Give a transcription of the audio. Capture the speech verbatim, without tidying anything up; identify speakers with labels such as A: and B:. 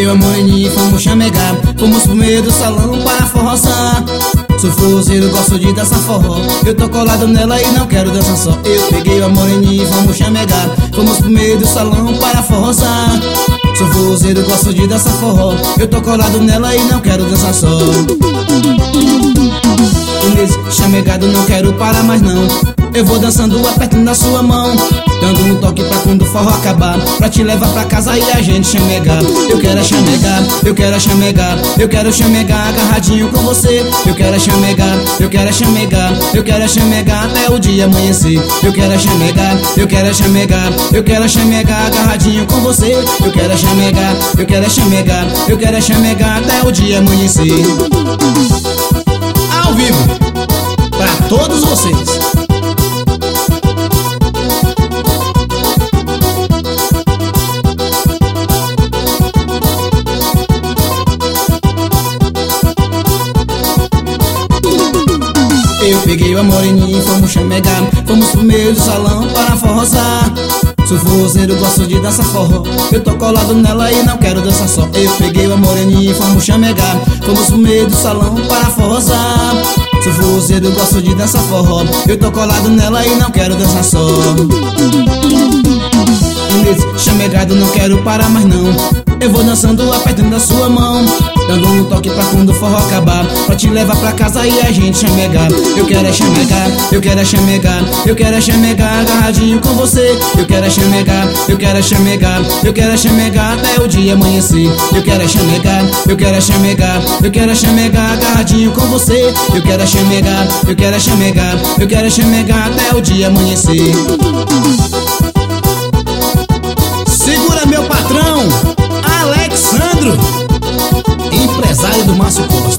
A: peguei uma moreninha e fomos chamegar. Fomos pro meio do salão para forroçar. Sou forrozeiro, gosto de dançar forró. Eu tô colado nela e não quero dançar só. Eu peguei uma moreninha e fomos chamegar. Fomos pro meio do salão para forroçar. Sou forrozeiro, gosto de dançar forró. Eu tô colado nela e não quero dançar só. E nesse chamegado não quero parar mais não. Eu vou dançando apertando a sua mão, dando um toque pra quando o forró acabar, pra te levar pra casa e a gente chamegar. Eu quero é chamegar, eu quero é chamegar, eu quero chamegar agarradinho com você. Eu quero é chamegar, eu quero é chamegar, eu quero é chamegar até o dia amanhecer. Eu quero é chamegar, eu quero é chamegar, eu quero é chamegar agarradinho com você. Eu quero é chamegar, eu quero é chamegar, eu quero é chamegar até o dia amanhecer. Ao vivo, pra todos vocês. Eu peguei uma moreninha e fomos chamegar. Fomos pro meio do salão para forroçar. Sou forrozeiro, gosto de dançar forró. Eu tô colado nela e não quero dançar só. Eu peguei uma moreninha e fomos chamegar. Fomos pro meio do salão para forroçar. Sou forrozeiro, gosto de dançar forró. Eu tô colado nela e não quero dançar só. E nesse chamegado não quero parar mais não. Eu vou dançando apertando a sua mão, dando um toque pra quando o forró acabar, pra te levar pra casa e a gente chamegar. Eu quero é chamegar, eu quero é chamegar, eu quero é chamegar agarradinho com você. Eu quero é chamegar, eu quero é chamegar, eu quero é chamegar até o dia amanhecer. Eu quero é chamegar, eu quero é chamegar, eu quero é chamegar agarradinho com você. Eu quero é chamegar, eu quero é chamegar, eu quero é chamegar até o dia amanhecer. Segura meu patrão, Alexandro, empresário do Márcio Costa.